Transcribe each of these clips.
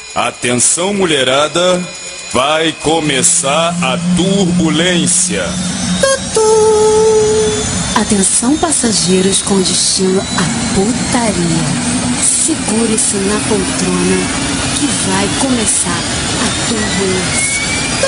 Atenção, mulherada, vai começar a turbulência. Atenção, passageiros com destino à putaria. Segure-se na poltrona que vai começar a turbulência.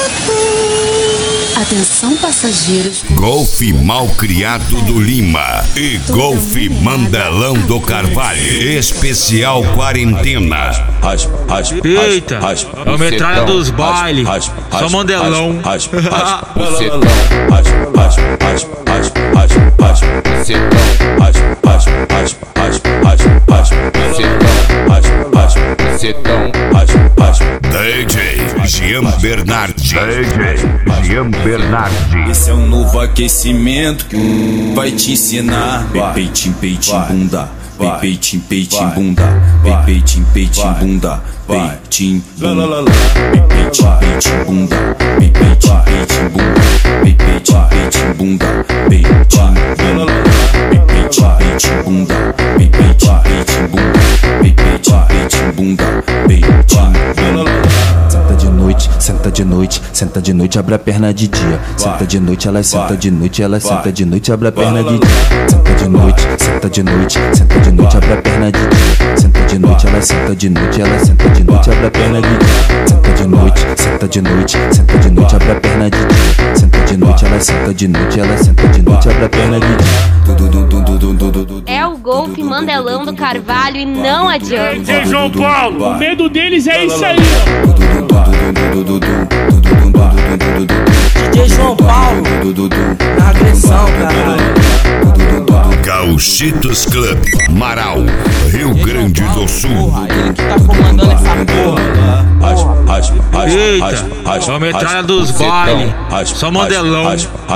Atenção, passageiros. Golfe Malcriado do Lima e Golfe Mandelão do Carvalho. Especial quarentena. Eita, é o metralha dos bailes. Só Mandelão. DJ Jean Bernardi. Esse é um novo aquecimento que vai te ensinar. Peitinho, peitinho, bunda. Peitinho, peitinho, bunda. Peitinho, peitinho, bunda. Peitinho, bunda. Peitinho, peitinho, bunda. Peitinho, peitinho, bunda. Peitinho, peitinho, bunda. Peitinho, peitinho, bunda. Peitinho, peitinho, bunda. Peitinho, peitinho, bunda. Peitinho. Senta de noite, senta de noite, senta de noite, abre a perna de dia. Senta de noite, ela senta de noite, ela senta de noite, abre a perna de dia. Senta de noite, senta de noite, senta de noite, abre a perna de dia. Senta de noite, ela senta de noite, ela senta de noite, abre a perna de dia. Senta de noite, senta de noite, senta de noite, abre a perna de dia. Senta de noite, ela senta de noite, ela senta de noite, abre a perna de dia. É o Golfe Mandelão do Carvalho e não adianta. DJ João Paulo, o medo deles é isso aí. DJ João Paulo, na agressão, caralho. Gauchitos Club, Marau, Rio Grande do Sul. Ele que tá comandando essa porra. Eita, é o metralha dos bailes. Só Mandelão.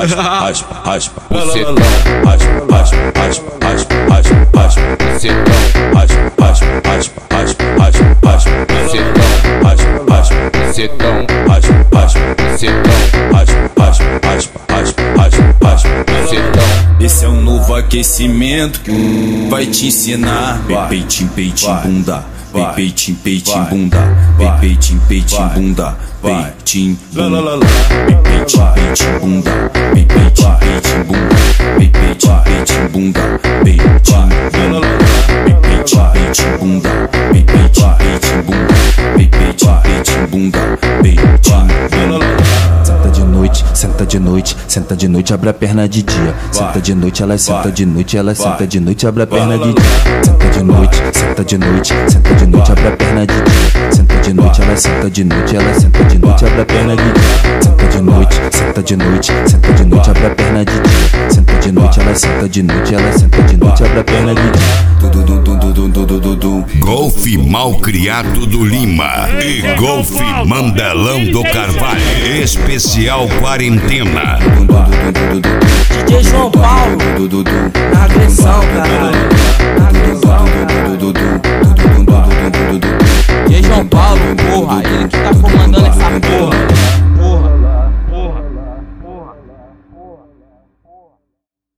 Esse é um novo aquecimento que vai te ensinar. Peitinho, peitinho, bunda. Peitinho, peitinho, bunda. Peitinho, peitinho, bunda. Peitinho, bunda. Peitinho, peitinho, bunda. Peitinho, peitinho, bunda. Peitinho, peitinho, bunda. Peitinho, peitinho, peitinho, bunda. Peitinho, peitinho, bunda. Peitinho, peitinho, bunda. Peitinho. Senta de noite, senta de noite, senta de noite, abre a perna de dia. Senta de noite, ela senta de noite, ela senta de noite, abre a perna de dia. Senta de noite, senta de noite, senta de noite, abre a perna de dia. Senta de noite, ela senta de noite, ela senta de noite, abre a perna de dia. Senta de noite, senta de noite, senta de noite, abre a perna de dia. Senta de noite, ela senta de noite, ela senta de noite, abre a perna de dia. Golfe Malcriado do Lima e Golfe Mandelão do Carvalho. Especial quarentena. DJ João Paulo, na agressão, caralho.